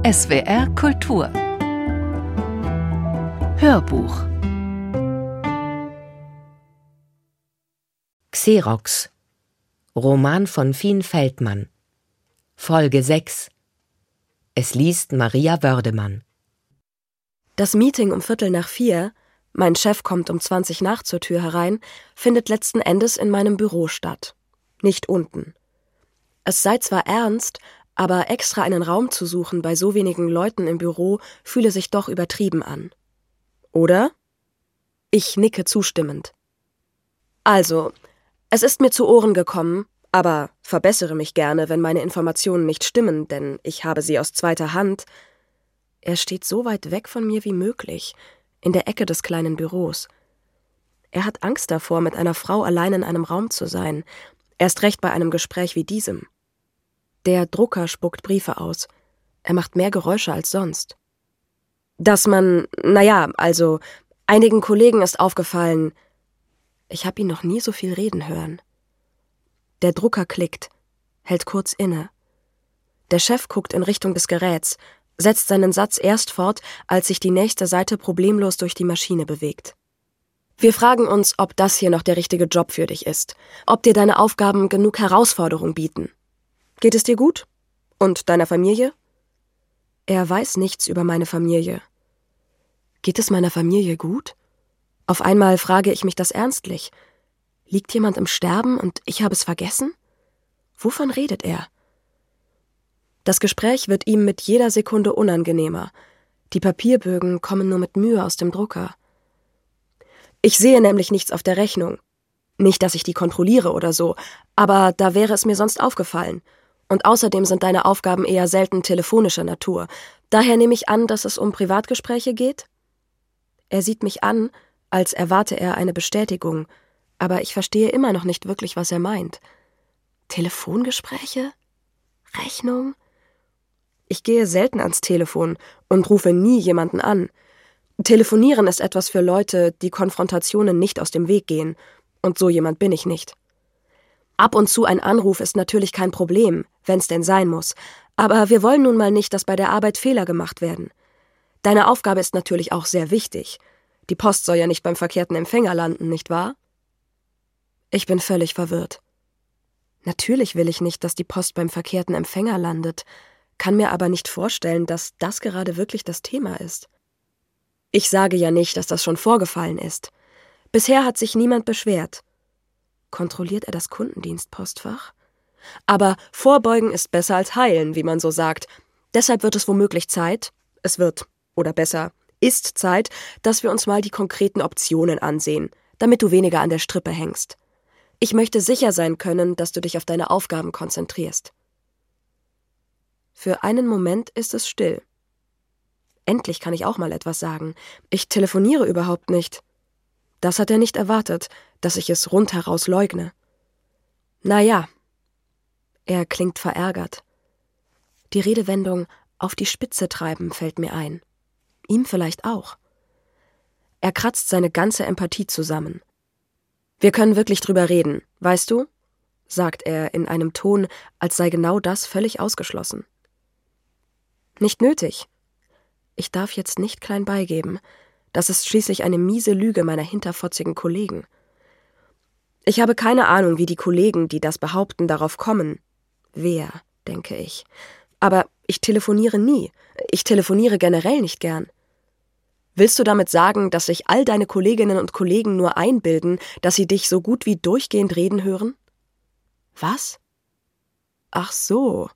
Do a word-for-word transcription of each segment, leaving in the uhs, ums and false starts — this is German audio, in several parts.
S W R Kultur Hörbuch Xerox Roman von Fien Feldmann Folge sechs Es liest Maria Wördemann. Das Meeting um Viertel nach vier, mein Chef kommt um zwanzig nach zur Tür herein, findet letzten Endes in meinem Büro statt. Nicht unten. Es sei zwar ernst, aber extra einen Raum zu suchen bei so wenigen Leuten im Büro fühle sich doch übertrieben an. Oder? Ich nicke zustimmend. Also, es ist mir zu Ohren gekommen, aber verbessere mich gerne, wenn meine Informationen nicht stimmen, denn ich habe sie aus zweiter Hand. Er steht so weit weg von mir wie möglich, in der Ecke des kleinen Büros. Er hat Angst davor, mit einer Frau allein in einem Raum zu sein, erst recht bei einem Gespräch wie diesem. Der Drucker spuckt Briefe aus. Er macht mehr Geräusche als sonst. Dass man, naja, also, einigen Kollegen ist aufgefallen, ich habe ihn noch nie so viel reden hören. Der Drucker klickt, hält kurz inne. Der Chef guckt in Richtung des Geräts, setzt seinen Satz erst fort, als sich die nächste Seite problemlos durch die Maschine bewegt. Wir fragen uns, ob das hier noch der richtige Job für dich ist, ob dir deine Aufgaben genug Herausforderung bieten. Geht es dir gut? Und deiner Familie? Er weiß nichts über meine Familie. Geht es meiner Familie gut? Auf einmal frage ich mich das ernstlich. Liegt jemand im Sterben und ich habe es vergessen? Wovon redet er? Das Gespräch wird ihm mit jeder Sekunde unangenehmer. Die Papierbögen kommen nur mit Mühe aus dem Drucker. Ich sehe nämlich nichts auf der Rechnung. Nicht, dass ich die kontrolliere oder so, aber da wäre es mir sonst aufgefallen. Und außerdem sind deine Aufgaben eher selten telefonischer Natur. Daher nehme ich an, dass es um Privatgespräche geht? Er sieht mich an, als erwarte er eine Bestätigung, aber ich verstehe immer noch nicht wirklich, was er meint. Telefongespräche? Rechnung? Ich gehe selten ans Telefon und rufe nie jemanden an. Telefonieren ist etwas für Leute, die Konfrontationen nicht aus dem Weg gehen. Und so jemand bin ich nicht. Ab und zu ein Anruf ist natürlich kein Problem, wenn es denn sein muss. Aber wir wollen nun mal nicht, dass bei der Arbeit Fehler gemacht werden. Deine Aufgabe ist natürlich auch sehr wichtig. Die Post soll ja nicht beim verkehrten Empfänger landen, nicht wahr? Ich bin völlig verwirrt. Natürlich will ich nicht, dass die Post beim verkehrten Empfänger landet, kann mir aber nicht vorstellen, dass das gerade wirklich das Thema ist. Ich sage ja nicht, dass das schon vorgefallen ist. Bisher hat sich niemand beschwert. Kontrolliert er das Kundendienstpostfach? Aber vorbeugen ist besser als heilen, wie man so sagt. Deshalb wird es womöglich Zeit, es wird, oder besser, ist Zeit, dass wir uns mal die konkreten Optionen ansehen, damit du weniger an der Strippe hängst. Ich möchte sicher sein können, dass du dich auf deine Aufgaben konzentrierst. Für einen Moment ist es still. Endlich kann ich auch mal etwas sagen. Ich telefoniere überhaupt nicht. Das hat er nicht erwartet, dass ich es rundheraus leugne. Na ja. Er klingt verärgert. Die Redewendung auf die Spitze treiben fällt mir ein. Ihm vielleicht auch. Er kratzt seine ganze Empathie zusammen. Wir können wirklich drüber reden, weißt du? Sagt er in einem Ton, als sei genau das völlig ausgeschlossen. Nicht nötig. Ich darf jetzt nicht klein beigeben. Das ist schließlich eine miese Lüge meiner hinterfotzigen Kollegen. Ich habe keine Ahnung, wie die Kollegen, die das behaupten, darauf kommen. Wer, denke ich. Aber ich telefoniere nie. Ich telefoniere generell nicht gern. Willst du damit sagen, dass sich all deine Kolleginnen und Kollegen nur einbilden, dass sie dich so gut wie durchgehend reden hören? Was? Ach so.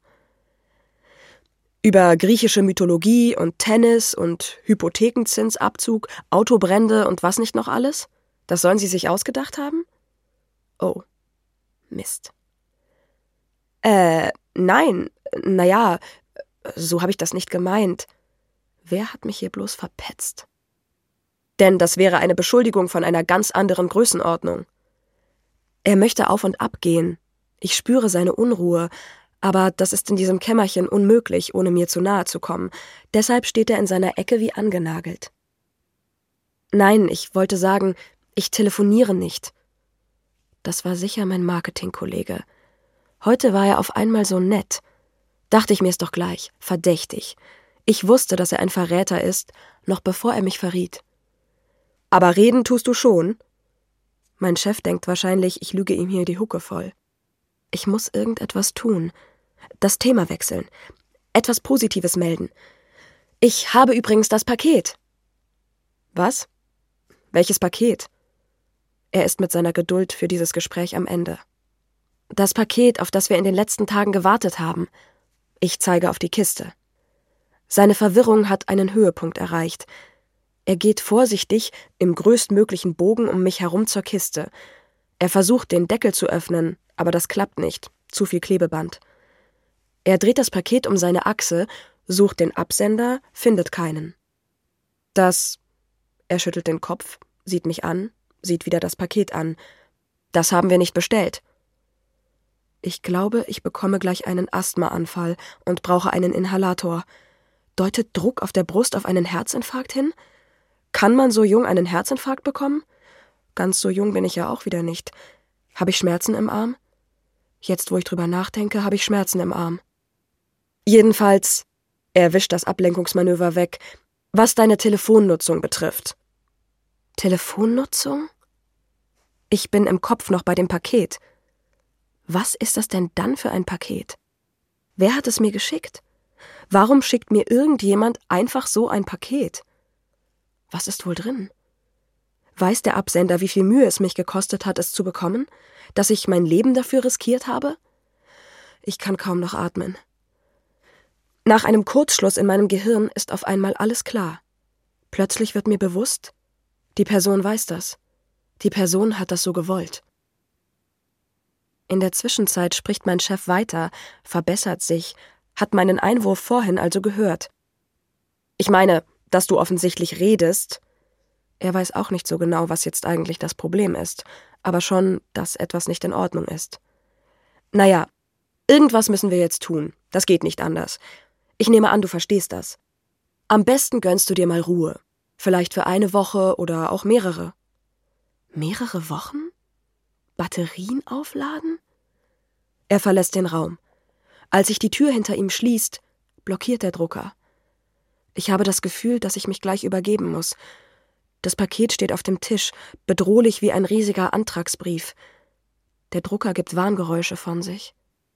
Über griechische Mythologie und Tennis und Hypothekenzinsabzug, Autobrände und was nicht noch alles? Das sollen sie sich ausgedacht haben? Oh, Mist. Äh, nein, naja, so habe ich das nicht gemeint. Wer hat mich hier bloß verpetzt? Denn das wäre eine Beschuldigung von einer ganz anderen Größenordnung. Er möchte auf und ab gehen. Ich spüre seine Unruhe, aber das ist in diesem Kämmerchen unmöglich, ohne mir zu nahe zu kommen. Deshalb steht er in seiner Ecke wie angenagelt. Nein, ich wollte sagen, ich telefoniere nicht. Das war sicher mein Marketingkollege. Heute war er auf einmal so nett. Dachte ich mir's doch gleich, verdächtig. Ich wusste, dass er ein Verräter ist, noch bevor er mich verriet. »Aber reden tust du schon?« Mein Chef denkt wahrscheinlich, ich lüge ihm hier die Hucke voll. Ich muss irgendetwas tun. Das Thema wechseln. Etwas Positives melden. »Ich habe übrigens das Paket.« »Was? Welches Paket?« Er ist mit seiner Geduld für dieses Gespräch am Ende. »Das Paket, auf das wir in den letzten Tagen gewartet haben.« Ich zeige auf die Kiste. Seine Verwirrung hat einen Höhepunkt erreicht. Er geht vorsichtig, im größtmöglichen Bogen um mich herum zur Kiste. Er versucht, den Deckel zu öffnen, aber das klappt nicht. Zu viel Klebeband. Er dreht das Paket um seine Achse, sucht den Absender, findet keinen. Das... Er schüttelt den Kopf, sieht mich an, sieht wieder das Paket an. Das haben wir nicht bestellt. Ich glaube, ich bekomme gleich einen Asthmaanfall und brauche einen Inhalator. Deutet Druck auf der Brust auf einen Herzinfarkt hin? Kann man so jung einen Herzinfarkt bekommen? Ganz so jung bin ich ja auch wieder nicht. Habe ich Schmerzen im Arm? Jetzt, wo ich drüber nachdenke, habe ich Schmerzen im Arm. Jedenfalls, er wischt das Ablenkungsmanöver weg, was deine Telefonnutzung betrifft. Telefonnutzung? Ich bin im Kopf noch bei dem Paket. Was ist das denn dann für ein Paket? Wer hat es mir geschickt? Warum schickt mir irgendjemand einfach so ein Paket? Was ist wohl drin? Weiß der Absender, wie viel Mühe es mich gekostet hat, es zu bekommen? Dass ich mein Leben dafür riskiert habe? Ich kann kaum noch atmen. Nach einem Kurzschluss in meinem Gehirn ist auf einmal alles klar. Plötzlich wird mir bewusst, die Person weiß das. Die Person hat das so gewollt. In der Zwischenzeit spricht mein Chef weiter, verbessert sich, hat meinen Einwurf vorhin also gehört. Ich meine, dass du offensichtlich redest. Er weiß auch nicht so genau, was jetzt eigentlich das Problem ist, aber schon, dass etwas nicht in Ordnung ist. Naja, irgendwas müssen wir jetzt tun. Das geht nicht anders. Ich nehme an, du verstehst das. Am besten gönnst du dir mal Ruhe. Vielleicht für eine Woche oder auch mehrere. Mehrere Wochen? Batterien aufladen? Er verlässt den Raum. Als sich die Tür hinter ihm schließt, blockiert der Drucker. Ich habe das Gefühl, dass ich mich gleich übergeben muss. Das Paket steht auf dem Tisch, bedrohlich wie ein riesiger Antragsbrief. Der Drucker gibt Warngeräusche von sich.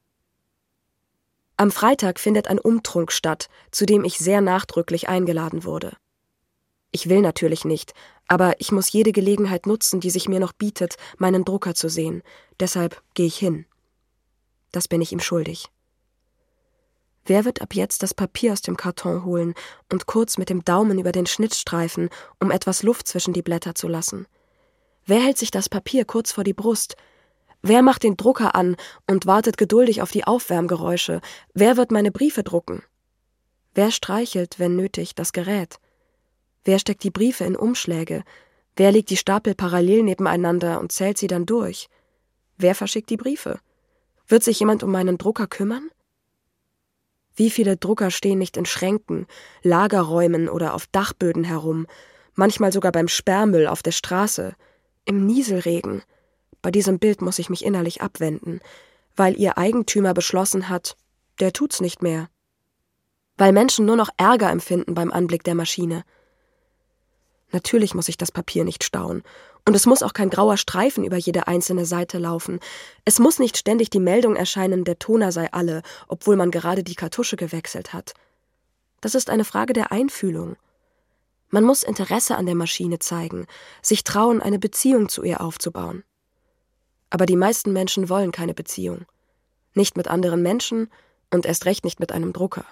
Am Freitag findet ein Umtrunk statt, zu dem ich sehr nachdrücklich eingeladen wurde. Ich will natürlich nicht, aber ich muss jede Gelegenheit nutzen, die sich mir noch bietet, meinen Drucker zu sehen. Deshalb gehe ich hin. Das bin ich ihm schuldig. Wer wird ab jetzt das Papier aus dem Karton holen und kurz mit dem Daumen über den Schnitt streifen, um etwas Luft zwischen die Blätter zu lassen? Wer hält sich das Papier kurz vor die Brust? Wer macht den Drucker an und wartet geduldig auf die Aufwärmgeräusche? Wer wird meine Briefe drucken? Wer streichelt, wenn nötig, das Gerät? Wer steckt die Briefe in Umschläge? Wer legt die Stapel parallel nebeneinander und zählt sie dann durch? Wer verschickt die Briefe? Wird sich jemand um meinen Drucker kümmern? Wie viele Drucker stehen nicht in Schränken, Lagerräumen oder auf Dachböden herum, manchmal sogar beim Sperrmüll auf der Straße, im Nieselregen. Bei diesem Bild muss ich mich innerlich abwenden, weil ihr Eigentümer beschlossen hat, der tut's nicht mehr. Weil Menschen nur noch Ärger empfinden beim Anblick der Maschine. Natürlich muss ich das Papier nicht stauen. Und es muss auch kein grauer Streifen über jede einzelne Seite laufen. Es muss nicht ständig die Meldung erscheinen, der Toner sei alle, obwohl man gerade die Kartusche gewechselt hat. Das ist eine Frage der Einfühlung. Man muss Interesse an der Maschine zeigen, sich trauen, eine Beziehung zu ihr aufzubauen. Aber die meisten Menschen wollen keine Beziehung. Nicht mit anderen Menschen und erst recht nicht mit einem Drucker.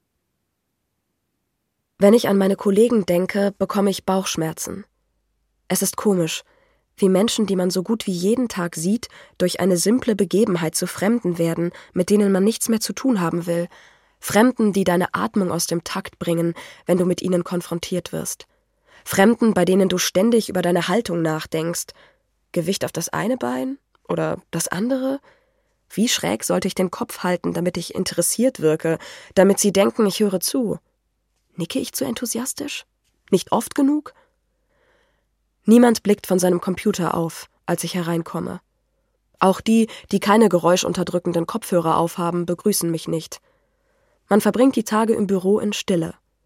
Wenn ich an meine Kollegen denke, bekomme ich Bauchschmerzen. Es ist komisch, wie Menschen, die man so gut wie jeden Tag sieht, durch eine simple Begebenheit zu Fremden werden, mit denen man nichts mehr zu tun haben will. Fremden, die deine Atmung aus dem Takt bringen, wenn du mit ihnen konfrontiert wirst. Fremden, bei denen du ständig über deine Haltung nachdenkst. Gewicht auf das eine Bein oder das andere? Wie schräg sollte ich den Kopf halten, damit ich interessiert wirke, damit sie denken, ich höre zu? Nicke ich zu enthusiastisch? Nicht oft genug? Niemand blickt von seinem Computer auf, als ich hereinkomme. Auch die, die keine geräuschunterdrückenden Kopfhörer aufhaben, begrüßen mich nicht. Man verbringt die Tage im Büro in Stille.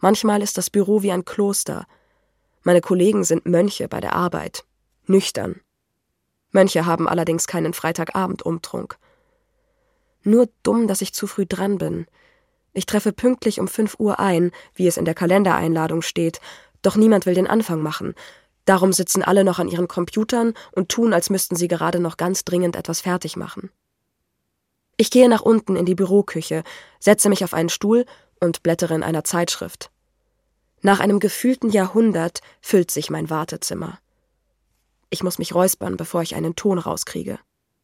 Manchmal ist das Büro wie ein Kloster. Meine Kollegen sind Mönche bei der Arbeit. Nüchtern. Mönche haben allerdings keinen Freitagabend-Umtrunk. Nur dumm, dass ich zu früh dran bin. Ich treffe pünktlich um fünf Uhr ein, wie es in der Kalendereinladung steht, doch niemand will den Anfang machen. Darum sitzen alle noch an ihren Computern und tun, als müssten sie gerade noch ganz dringend etwas fertig machen. Ich gehe nach unten in die Büroküche, setze mich auf einen Stuhl und blättere in einer Zeitschrift. Nach einem gefühlten Jahrhundert füllt sich mein Wartezimmer. Ich muss mich räuspern, bevor ich einen Ton rauskriege.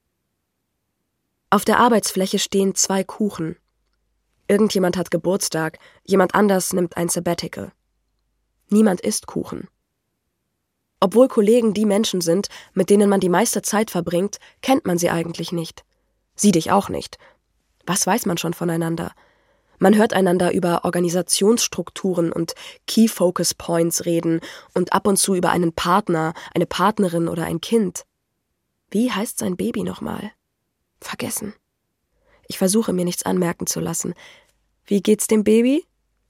Auf der Arbeitsfläche stehen zwei Kuchen. Irgendjemand hat Geburtstag, jemand anders nimmt ein Sabbatical. Niemand isst Kuchen. Obwohl Kollegen die Menschen sind, mit denen man die meiste Zeit verbringt, kennt man sie eigentlich nicht. Sie dich auch nicht. Was weiß man schon voneinander? Man hört einander über Organisationsstrukturen und Key Focus Points reden und ab und zu über einen Partner, eine Partnerin oder ein Kind. Wie heißt sein Baby nochmal? Vergessen. Ich versuche, mir nichts anmerken zu lassen. Wie geht's dem Baby?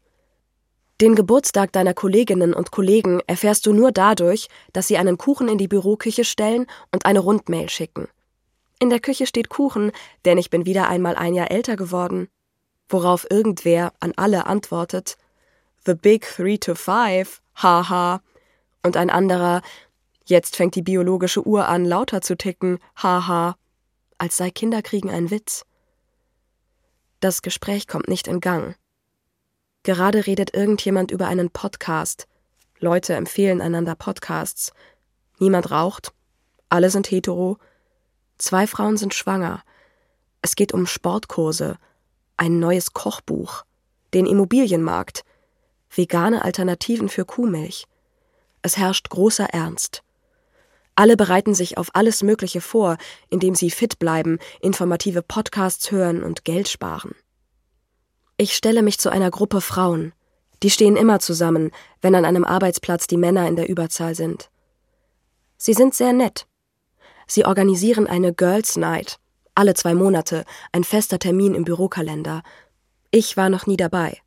Den Geburtstag deiner Kolleginnen und Kollegen erfährst du nur dadurch, dass sie einen Kuchen in die Büroküche stellen und eine Rundmail schicken. In der Küche steht Kuchen, denn ich bin wieder einmal ein Jahr älter geworden. Worauf irgendwer an alle antwortet, The Big Three to Five, haha. Und ein anderer, jetzt fängt die biologische Uhr an, lauter zu ticken, haha. Als sei Kinderkriegen ein Witz. Das Gespräch kommt nicht in Gang. Gerade redet irgendjemand über einen Podcast. Leute empfehlen einander Podcasts. Niemand raucht. Alle sind hetero. Zwei Frauen sind schwanger. Es geht um Sportkurse, ein neues Kochbuch, den Immobilienmarkt, vegane Alternativen für Kuhmilch. Es herrscht großer Ernst. Alle bereiten sich auf alles Mögliche vor, indem sie fit bleiben, informative Podcasts hören und Geld sparen. Ich stelle mich zu einer Gruppe Frauen. Die stehen immer zusammen, wenn an einem Arbeitsplatz die Männer in der Überzahl sind. Sie sind sehr nett. Sie organisieren eine Girls Night. Alle zwei Monate, ein fester Termin im Bürokalender. Ich war noch nie dabei.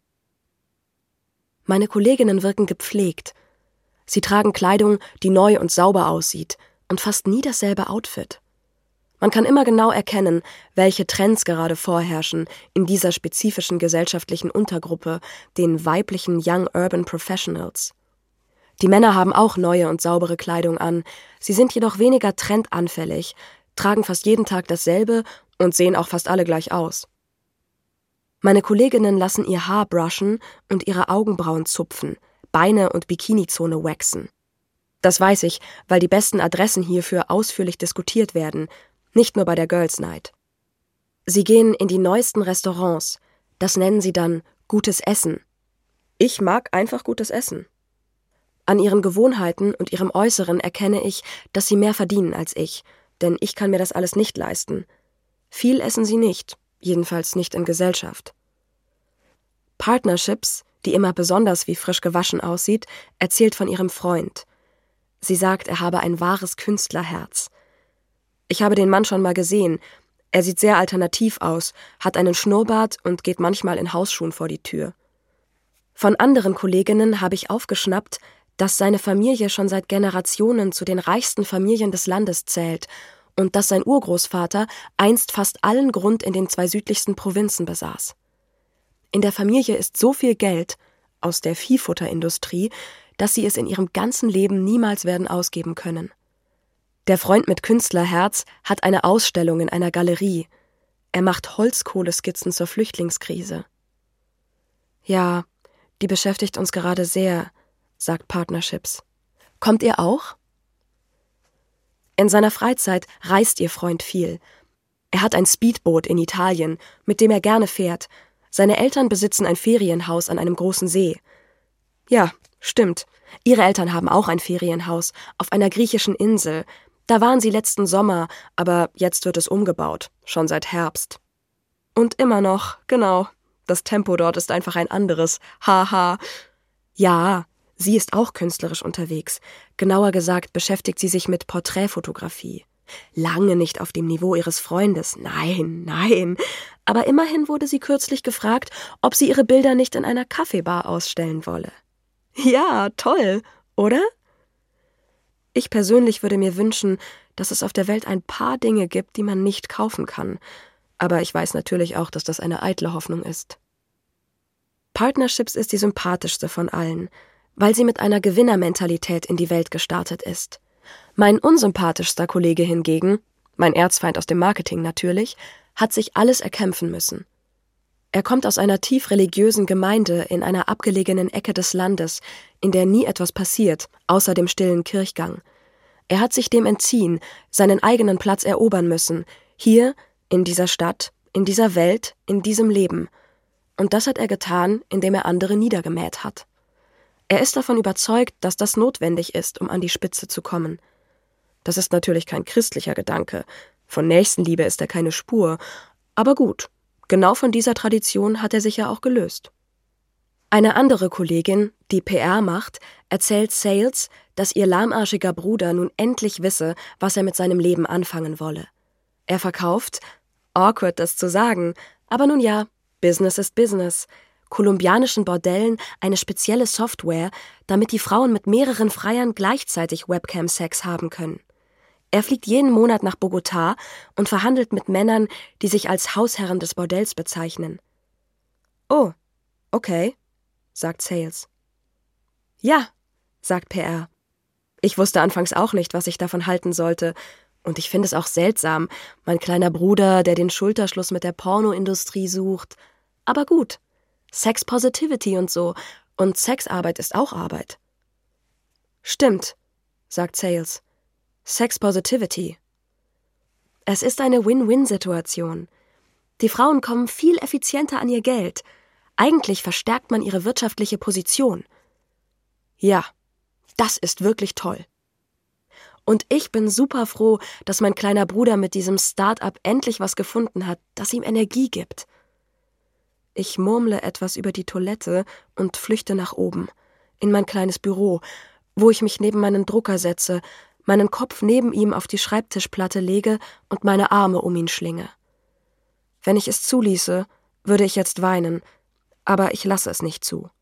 Meine Kolleginnen wirken gepflegt. Sie tragen Kleidung, die neu und sauber aussieht und fast nie dasselbe Outfit. Man kann immer genau erkennen, welche Trends gerade vorherrschen in dieser spezifischen gesellschaftlichen Untergruppe, den weiblichen Young Urban Professionals. Die Männer haben auch neue und saubere Kleidung an, sie sind jedoch weniger trendanfällig, tragen fast jeden Tag dasselbe und sehen auch fast alle gleich aus. Meine Kolleginnen lassen ihr Haar brushen und ihre Augenbrauen zupfen, Beine und Bikinizone waxen. Das weiß ich, weil die besten Adressen hierfür ausführlich diskutiert werden, nicht nur bei der Girls Night. Sie gehen in die neuesten Restaurants, das nennen sie dann gutes Essen. Ich mag einfach gutes Essen. An ihren Gewohnheiten und ihrem Äußeren erkenne ich, dass sie mehr verdienen als ich, denn ich kann mir das alles nicht leisten. Viel essen sie nicht, jedenfalls nicht in Gesellschaft. Partnerships, die immer besonders wie frisch gewaschen aussieht, erzählt von ihrem Freund. Sie sagt, er habe ein wahres Künstlerherz. Ich habe den Mann schon mal gesehen. Er sieht sehr alternativ aus, hat einen Schnurrbart und geht manchmal in Hausschuhen vor die Tür. Von anderen Kolleginnen habe ich aufgeschnappt, dass seine Familie schon seit Generationen zu den reichsten Familien des Landes zählt und dass sein Urgroßvater einst fast allen Grund in den zwei südlichsten Provinzen besaß. In der Familie ist so viel Geld aus der Viehfutterindustrie, dass sie es in ihrem ganzen Leben niemals werden ausgeben können. Der Freund mit Künstlerherz hat eine Ausstellung in einer Galerie. Er macht Holzkohleskizzen zur Flüchtlingskrise. Ja, die beschäftigt uns gerade sehr, sagt Partnerships. Kommt ihr auch? In seiner Freizeit reist ihr Freund viel. Er hat ein Speedboot in Italien, mit dem er gerne fährt. Seine Eltern besitzen ein Ferienhaus an einem großen See. Ja, stimmt. Ihre Eltern haben auch ein Ferienhaus auf einer griechischen Insel. Da waren sie letzten Sommer, aber jetzt wird es umgebaut, schon seit Herbst. Und immer noch, genau, das Tempo dort ist einfach ein anderes, haha. Ja, sie ist auch künstlerisch unterwegs. Genauer gesagt beschäftigt sie sich mit Porträtfotografie. Lange nicht auf dem Niveau ihres Freundes, nein, nein. Aber immerhin wurde sie kürzlich gefragt, ob sie ihre Bilder nicht in einer Kaffeebar ausstellen wolle. Ja, toll, oder? Ich persönlich würde mir wünschen, dass es auf der Welt ein paar Dinge gibt, die man nicht kaufen kann. Aber ich weiß natürlich auch, dass das eine eitle Hoffnung ist. Partnerships ist die sympathischste von allen, weil sie mit einer Gewinnermentalität in die Welt gestartet ist. Mein unsympathischster Kollege hingegen, mein Erzfeind aus dem Marketing natürlich, hat sich alles erkämpfen müssen. Er kommt aus einer tief religiösen Gemeinde in einer abgelegenen Ecke des Landes, in der nie etwas passiert, außer dem stillen Kirchgang. Er hat sich dem entziehen, seinen eigenen Platz erobern müssen, hier, in dieser Stadt, in dieser Welt, in diesem Leben. Und das hat er getan, indem er andere niedergemäht hat. Er ist davon überzeugt, dass das notwendig ist, um an die Spitze zu kommen. Das ist natürlich kein christlicher Gedanke. Von Nächstenliebe ist er keine Spur. Aber gut, genau von dieser Tradition hat er sich ja auch gelöst. Eine andere Kollegin, die P R macht, erzählt Sales, dass ihr lahmarschiger Bruder nun endlich wisse, was er mit seinem Leben anfangen wolle. Er verkauft, awkward das zu sagen, aber nun ja, Business ist Business, kolumbianischen Bordellen eine spezielle Software, damit die Frauen mit mehreren Freiern gleichzeitig Webcam-Sex haben können. Er fliegt jeden Monat nach Bogotá und verhandelt mit Männern, die sich als Hausherren des Bordells bezeichnen. Oh, okay, sagt Sales. Ja, sagt P R. Ich wusste anfangs auch nicht, was ich davon halten sollte. Und ich finde es auch seltsam, mein kleiner Bruder, der den Schulterschluss mit der Pornoindustrie sucht. Aber gut, Sex Positivity und so. Und Sexarbeit ist auch Arbeit. Stimmt, sagt Sales. Sex Positivity. Es ist eine Win-Win-Situation. Die Frauen kommen viel effizienter an ihr Geld. Eigentlich verstärkt man ihre wirtschaftliche Position. Ja, das ist wirklich toll. Und ich bin super froh, dass mein kleiner Bruder mit diesem Start-up endlich was gefunden hat, das ihm Energie gibt. Ich murmle etwas über die Toilette und flüchte nach oben, in mein kleines Büro, wo ich mich neben meinen Drucker setze, meinen Kopf neben ihm auf die Schreibtischplatte lege und meine Arme um ihn schlinge. Wenn ich es zuließe, würde ich jetzt weinen, aber ich lasse es nicht zu.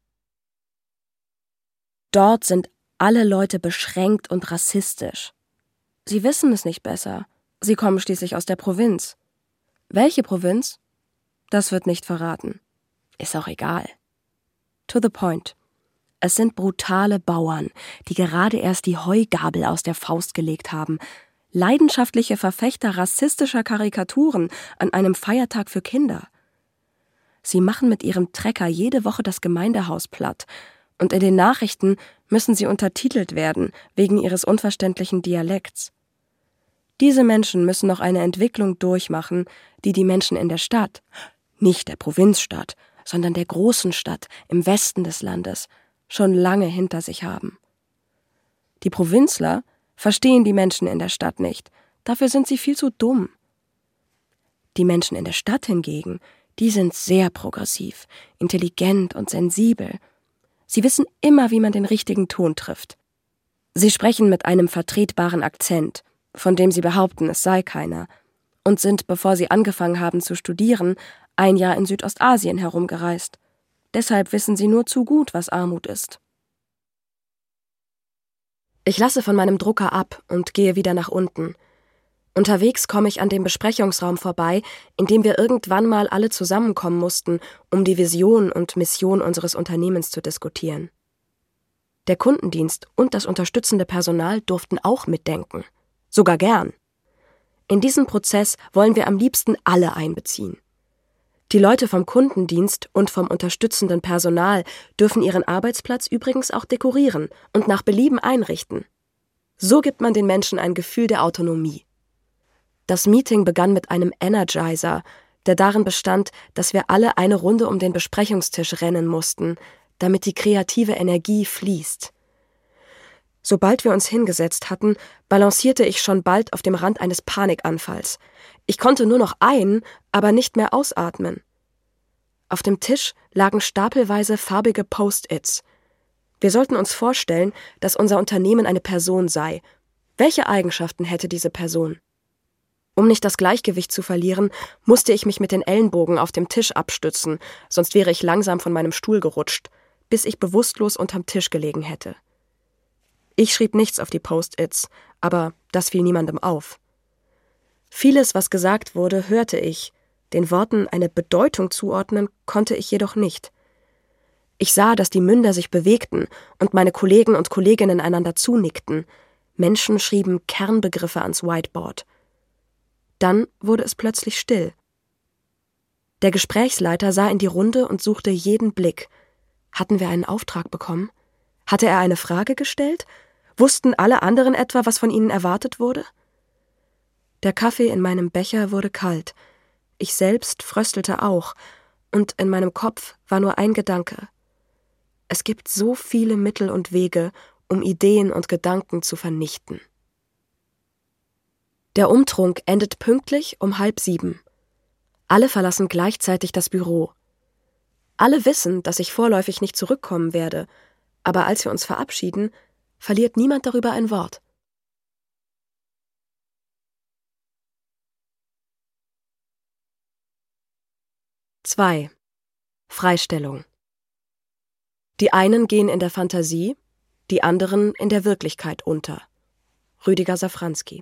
Dort sind alle Leute beschränkt und rassistisch. Sie wissen es nicht besser. Sie kommen schließlich aus der Provinz. Welche Provinz? Das wird nicht verraten. Ist auch egal. To the point. Es sind brutale Bauern, die gerade erst die Heugabel aus der Faust gelegt haben. Leidenschaftliche Verfechter rassistischer Karikaturen an einem Feiertag für Kinder. Sie machen mit ihrem Trecker jede Woche das Gemeindehaus platt. Und in den Nachrichten müssen sie untertitelt werden, wegen ihres unverständlichen Dialekts. Diese Menschen müssen noch eine Entwicklung durchmachen, die die Menschen in der Stadt, nicht der Provinzstadt, sondern der großen Stadt im Westen des Landes, schon lange hinter sich haben. Die Provinzler verstehen die Menschen in der Stadt nicht, dafür sind sie viel zu dumm. Die Menschen in der Stadt hingegen, die sind sehr progressiv, intelligent und sensibel. Sie wissen immer, wie man den richtigen Ton trifft. Sie sprechen mit einem vertretbaren Akzent, von dem sie behaupten, es sei keiner, und sind, bevor sie angefangen haben zu studieren, ein Jahr in Südostasien herumgereist. Deshalb wissen sie nur zu gut, was Armut ist. Ich lasse von meinem Drucker ab und gehe wieder nach unten. Unterwegs komme ich an dem Besprechungsraum vorbei, in dem wir irgendwann mal alle zusammenkommen mussten, um die Vision und Mission unseres Unternehmens zu diskutieren. Der Kundendienst und das unterstützende Personal durften auch mitdenken. Sogar gern. In diesen Prozess wollen wir am liebsten alle einbeziehen. Die Leute vom Kundendienst und vom unterstützenden Personal dürfen ihren Arbeitsplatz übrigens auch dekorieren und nach Belieben einrichten. So gibt man den Menschen ein Gefühl der Autonomie. Das Meeting begann mit einem Energizer, der darin bestand, dass wir alle eine Runde um den Besprechungstisch rennen mussten, damit die kreative Energie fließt. Sobald wir uns hingesetzt hatten, balancierte ich schon bald auf dem Rand eines Panikanfalls. Ich konnte nur noch ein-, aber nicht mehr ausatmen. Auf dem Tisch lagen stapelweise farbige Post-its. Wir sollten uns vorstellen, dass unser Unternehmen eine Person sei. Welche Eigenschaften hätte diese Person? Um nicht das Gleichgewicht zu verlieren, musste ich mich mit den Ellenbogen auf dem Tisch abstützen, sonst wäre ich langsam von meinem Stuhl gerutscht, bis ich bewusstlos unterm Tisch gelegen hätte. Ich schrieb nichts auf die Post-its, aber das fiel niemandem auf. Vieles, was gesagt wurde, hörte ich, den Worten eine Bedeutung zuordnen konnte ich jedoch nicht. Ich sah, dass die Münder sich bewegten und meine Kollegen und Kolleginnen einander zunickten. Menschen schrieben Kernbegriffe ans Whiteboard. Dann wurde es plötzlich still. Der Gesprächsleiter sah in die Runde und suchte jeden Blick. Hatten wir einen Auftrag bekommen? Hatte er eine Frage gestellt? Wussten alle anderen etwa, was von ihnen erwartet wurde? Der Kaffee in meinem Becher wurde kalt. Ich selbst fröstelte auch, und in meinem Kopf war nur ein Gedanke. Es gibt so viele Mittel und Wege, um Ideen und Gedanken zu vernichten. Der Umtrunk endet pünktlich um halb sieben. Alle verlassen gleichzeitig das Büro. Alle wissen, dass ich vorläufig nicht zurückkommen werde, aber als wir uns verabschieden, verliert niemand darüber ein Wort. zwei. Freistellung. Die einen gehen in der Fantasie, die anderen in der Wirklichkeit unter. Rüdiger Safranski.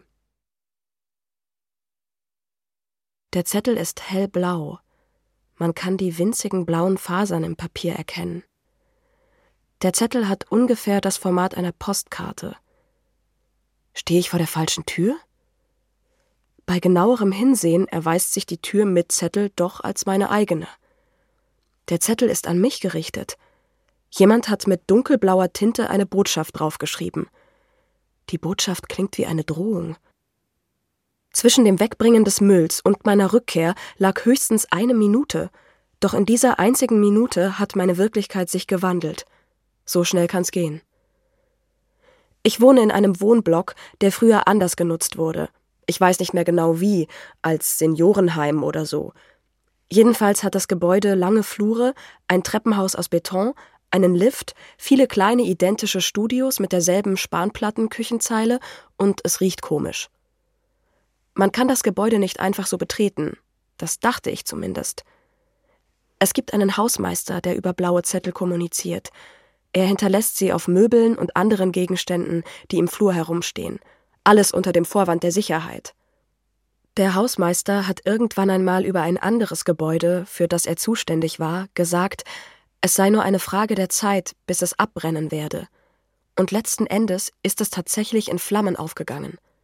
Der Zettel ist hellblau. Man kann die winzigen blauen Fasern im Papier erkennen. Der Zettel hat ungefähr das Format einer Postkarte. Stehe ich vor der falschen Tür? Bei genauerem Hinsehen erweist sich die Tür mit Zettel doch als meine eigene. Der Zettel ist an mich gerichtet. Jemand hat mit dunkelblauer Tinte eine Botschaft draufgeschrieben. Die Botschaft klingt wie eine Drohung. Zwischen dem Wegbringen des Mülls und meiner Rückkehr lag höchstens eine Minute, doch in dieser einzigen Minute hat meine Wirklichkeit sich gewandelt. So schnell kann's gehen. Ich wohne in einem Wohnblock, der früher anders genutzt wurde. Ich weiß nicht mehr genau wie, als Seniorenheim oder so. Jedenfalls hat das Gebäude lange Flure, ein Treppenhaus aus Beton, einen Lift, viele kleine identische Studios mit derselben Spanplattenküchenzeile und es riecht komisch. Man kann das Gebäude nicht einfach so betreten. Das dachte ich zumindest. Es gibt einen Hausmeister, der über blaue Zettel kommuniziert. Er hinterlässt sie auf Möbeln und anderen Gegenständen, die im Flur herumstehen. Alles unter dem Vorwand der Sicherheit. Der Hausmeister hat irgendwann einmal über ein anderes Gebäude, für das er zuständig war, gesagt, es sei nur eine Frage der Zeit, bis es abbrennen werde. Und letzten Endes ist es tatsächlich in Flammen aufgegangen.